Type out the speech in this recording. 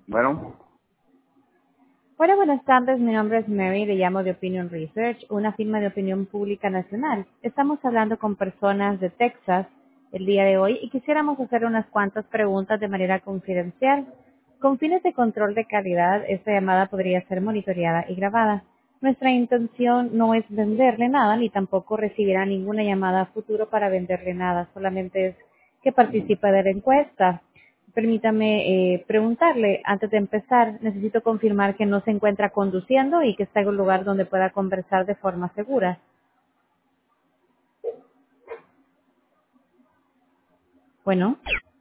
Bueno, Hola, buenas tardes. Mi nombre es Mary. Le llamo de Opinion Research, una firma de opinión pública nacional. Estamos hablando con personas de Texas el día de hoy y quisiéramos hacer unas cuantas preguntas de manera confidencial. Con fines de control de calidad, esta llamada podría ser monitoreada y grabada. Nuestra intención no es venderle nada ni tampoco recibirá ninguna llamada a futuro para venderle nada. Solamente es que participe de la encuesta. Permítame preguntarle, antes de empezar, necesito confirmar que no se encuentra conduciendo y que está en un lugar donde pueda conversar de forma segura. Bueno.